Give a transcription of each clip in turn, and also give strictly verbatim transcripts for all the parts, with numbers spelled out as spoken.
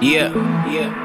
Yeah, yeah.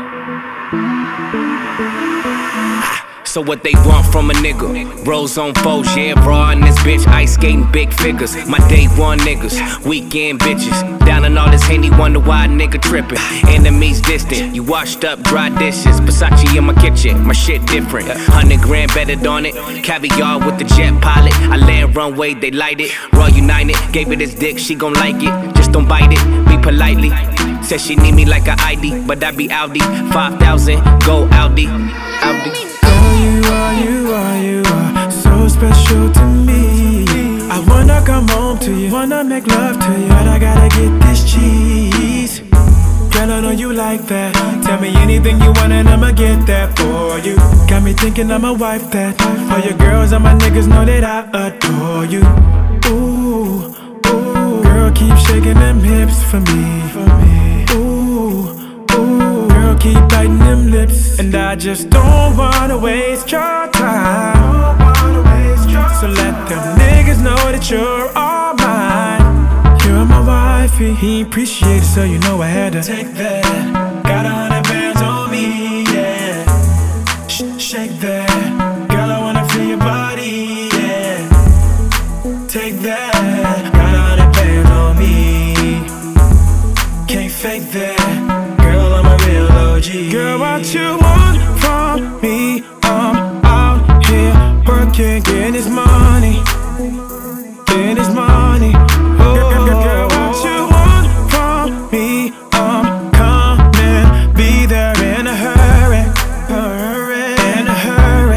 So what they want from a nigga? Rose on foes, yeah, raw in this bitch. Ice skating big figures. My day one niggas, weekend bitches. Down in all this Henny, wonder why a nigga trippin'. Enemies distant, you washed up dry dishes. Versace in my kitchen, my shit different. Hundred grand betted on it. Caviar with the jet pilot. I land runway, they light it. Raw United, gave it his dick, she gon' like it. Just don't bite it, be politely. Said she need me like a I D, but I be Audi. five thousand, go Audi, Audi. You are, you are, you are so special to me. I wanna come home to you, wanna make love to you, but I gotta get this cheese. Girl, I know you like that. Tell me anything you want and I'ma get that for you. Got me thinking I'ma wife that. All your girls and my niggas know that I adore you. Ooh, ooh, girl, keep shaking them hips for me. Ooh, ooh, girl, keep biting them lips. And I just don't wanna waste your time. So let them niggas know that you're all mine. You're my wifey. He appreciate it, so you know I had to take that. Got a hundred bands on me, yeah. Sh shake that. Girl, I wanna feel your body, yeah. Take that. Got a hundred bands on me. Can't fake that. Girl, I'm a real O G. Girl, what you want from me? I'm out here working, getting this money, getting this money. Oh, girl, what you want from me? I'm coming, be there in a hurry, hurry, in a hurry.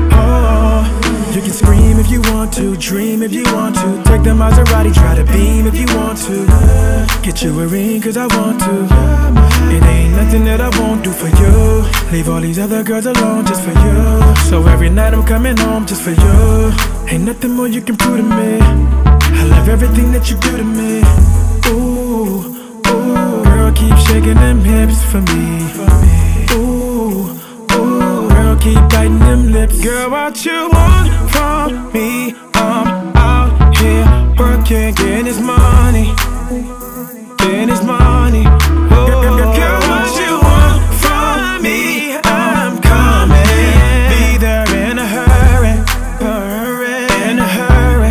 Oh, you can scream if you want to, dream if you want to, take the Maserati, try to beam if you want to. Get you a ring cause I want to. It ain't nothing that I won't do for you. Leave all these other girls alone just for you. So every night I'm coming home just for you. Ain't nothing more you can prove to me. I love everything that you do to me. Ooh, ooh, girl, keep shaking them hips for me. Ooh, ooh, girl, keep biting them lips. Girl, what you want from me? I'm out here working, getting this money, getting this money. Oh, girl, what you want from me? I'm coming, be there in a hurry, hurry, in a hurry.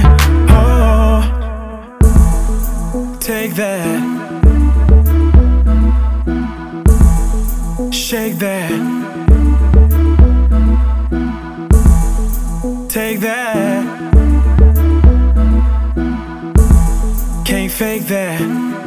Oh, take that, shake that, take that. Can't fake that.